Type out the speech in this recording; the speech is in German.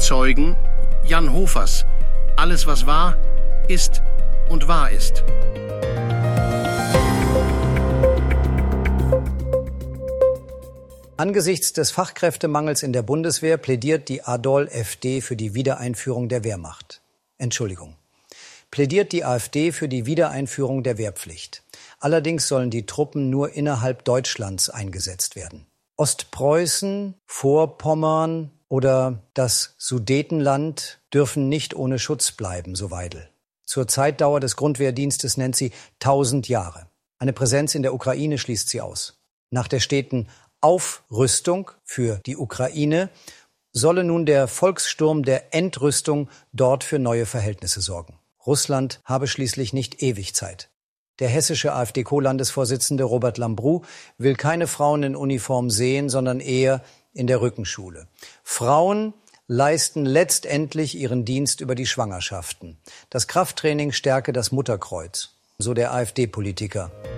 Zeugen Jan Hofers. Alles, was war, ist und wahr ist. Angesichts des Fachkräftemangels in der Bundeswehr plädiert die AdolFD für die Wiedereinführung der Wehrmacht. Plädiert die AfD für die Wiedereinführung der Wehrpflicht. Allerdings sollen die Truppen nur innerhalb Deutschlands eingesetzt werden. Ostpreußen, Vorpommern oder das Sudetenland dürfen nicht ohne Schutz bleiben, so Weidel. Zur Zeitdauer des Grundwehrdienstes nennt sie 1000 Jahre. Eine Präsenz in der Ukraine schließt sie aus. Nach der steten Aufrüstung für die Ukraine solle nun der Volkssturm der Entrüstung dort für neue Verhältnisse sorgen. Russland habe schließlich nicht ewig Zeit. Der hessische AfD-Co-Landesvorsitzende Robert Lambrou will keine Frauen in Uniform sehen, sondern eher in der Rückenschule. Frauen leisten letztendlich ihren Dienst über die Schwangerschaften. Das Krafttraining stärke das Mutterkreuz, so der AfD-Politiker.